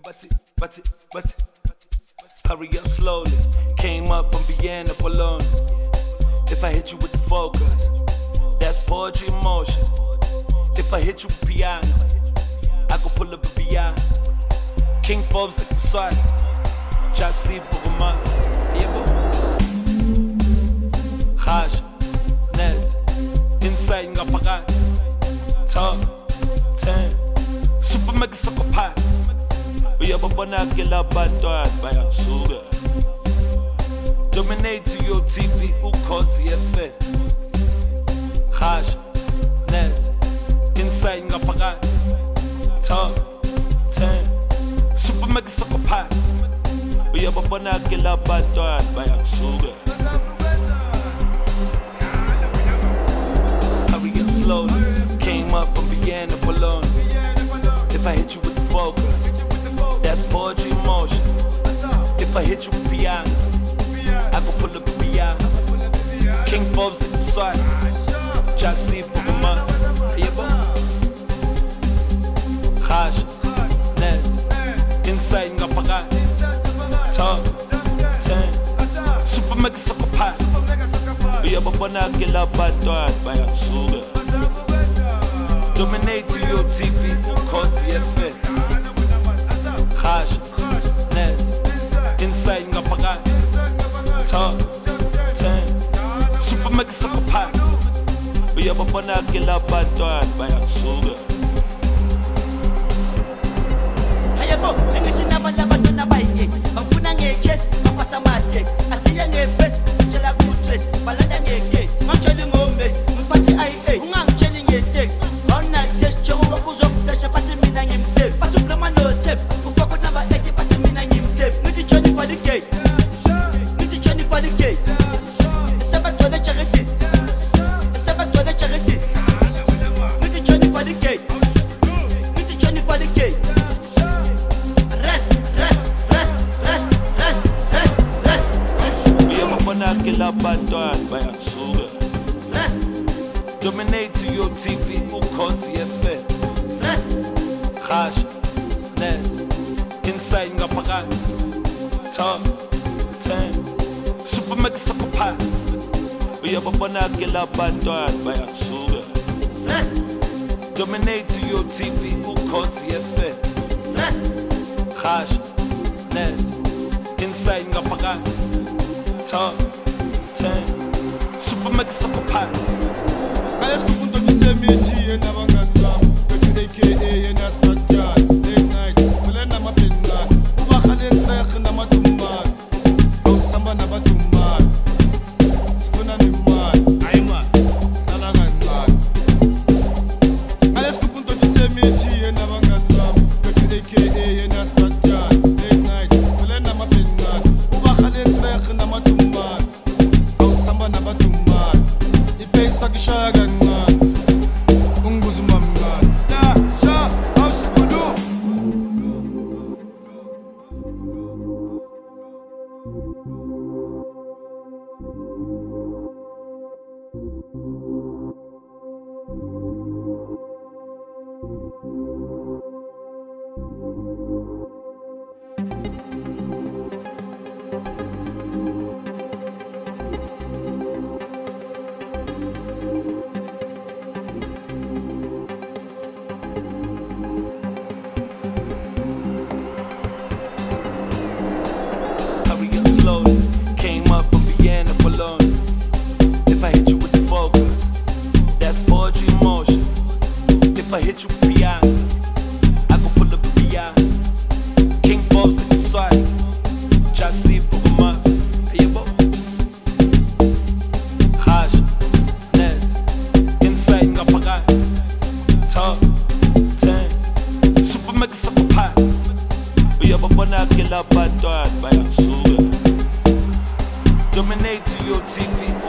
but hurry up slowly. Came up and began up alone. If I hit you with the focus, that's poetry in motion. If I hit you with piano, I could pull up a piano. King Forbes the side, just see Bogoma. Hash, net, inside ngapakat, top 10, super mega sucker pie. Uyababona kila bantwana bayasuka. Dominate to your TV, ukhosi FM. Hash, net, inside ngapakat, top 10, super mega sucker pie. Uyababona kila bantwana bayasuka. Hurry up slowly, came up and began up alone. If I hit you with the focus, that's poetry in motion. If I hit you with piano, I can pull up a piano. King Forbes the side, just see Bogoma. Hash, net, inside ngapakat, top 10, super mega sucker pie. Uyababona kila bantwana bayasuka. Dominate to your TV, ukhosi FM. Hash, net, inside ngapakat, top 10, super mega sucker pie. Uyababona kila bantwana bayasuka. Hayabo, engithi nabantu nabayike, bafuna ngekesi, bafasa mate, asiya ngefest, tshela ku trace, balanda ngeke, ngitshela ngomesi, mphathi IA, ungangitsheli ngetext, awuna test njengoba kuzokuflasha phathi mina ngimthe, phathi ublama no tape, ufaka number 80 phathi mina ngimthe, ngithi Johnny for the gate, ngithi Johnny for the gate, esabathola charity, esabathola charity, ngithi Johnny for the gate, ngithi Johnny for the gate. Kila bantwana bayasuka. Dominate to your TV, ukhosi FM. Hash, net, inside ngapakat, top 10, super mega sucker pie. Uyababona kila bantwana bayasuka. Dominate to your TV, ukhosi FM. Hash, net, inside ngapakat, top 10, super mega sucker pie. Let's go to the cemetery and have a gun. Go to the KA and ask for time. Late night, well, I'm a pinna. Ubakale trek na matumba. Go samba na matumba. Sfuna ni man. Aima. Talaga man. Let's go to the cemetery and have a gun. Go to the KA and ask for time. Late night, well, I'm a pinna. Ubakale trek na matumba. Go samba na matumba. Ipesa kishaga man. Unguzuma man. Ya, sha, aushukudu. Hurry up slowly, came up and began up alone. If I hit you with the focus, that's poetry in motion. If I hit you with piano, I can pull up a piano. King Forbes the side, just see Bogoma. Hash, net, inside ngapakat, top 10, super mega sucker pie. Uyababona kila bantwana bayasuka. Dominate to your TV,